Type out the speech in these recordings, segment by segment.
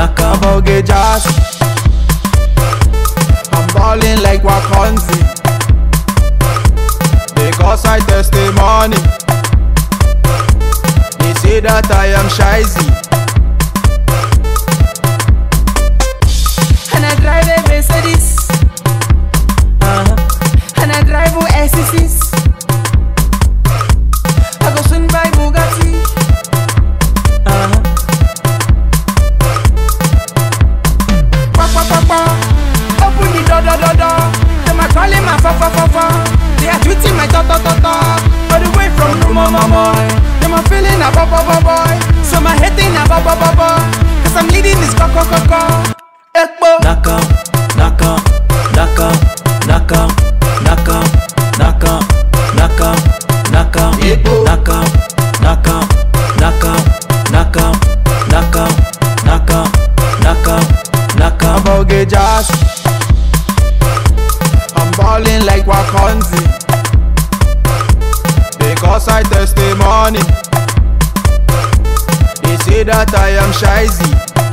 I'm about get jazz. I'm balling like Wakonzi, because I testimony. They say that I am shyzy, and I drive a Mercedes, and I drive a SCCs. I go soon buy Bugatti. Open the door. Them are calling my fa. They are tweeting my ta. All the way from Mama. Them are feeling a boy. So my hating a boy. Cause I'm leading this coco. Ekpo. Naka. Ekpo. I'm about get jazz. I'm balling like Wakonzi, because I testimony. They say that I am shyzy.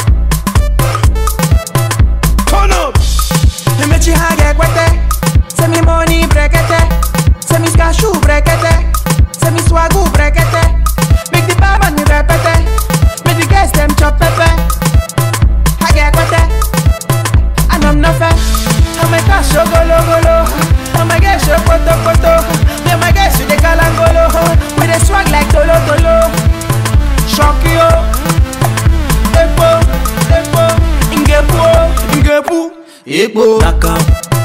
Turn up. Me mechi hage kwete. Se mi money brekete. Se mi skashu brekete. Se mi swagu brekete. Make the barman repete. Make the guests them chop pepe. Hage kwete. And I'm not fair. I'm a cash golo. I'm a guest show poto. Me my guest with the kalangolo. With a swag like tolo. Shock yo. Epo. Ingepu. Ekpo. Naka.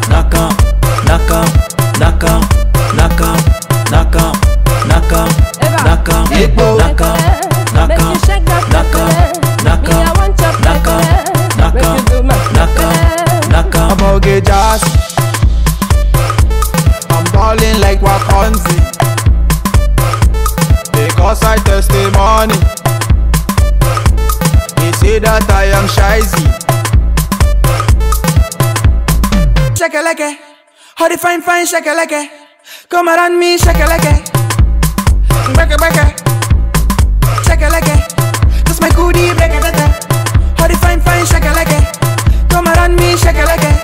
Ekpo. Make you shake that me I want your make you do my I'm about get jazz. I'm balling like Wakonzi, because I testimony. They say that I am shyzy. Shakaleke, how the fine shakaleke. Come around me, shakaleke. Beke, shakaleke. Cause my goodie beke. How the fine shakaleke. Come around me, shakaleke.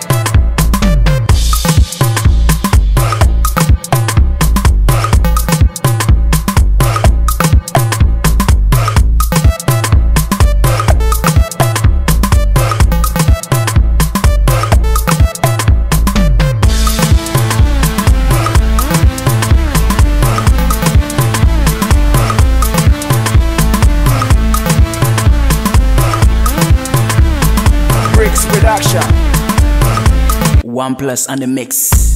Production. OnePlus on the mix.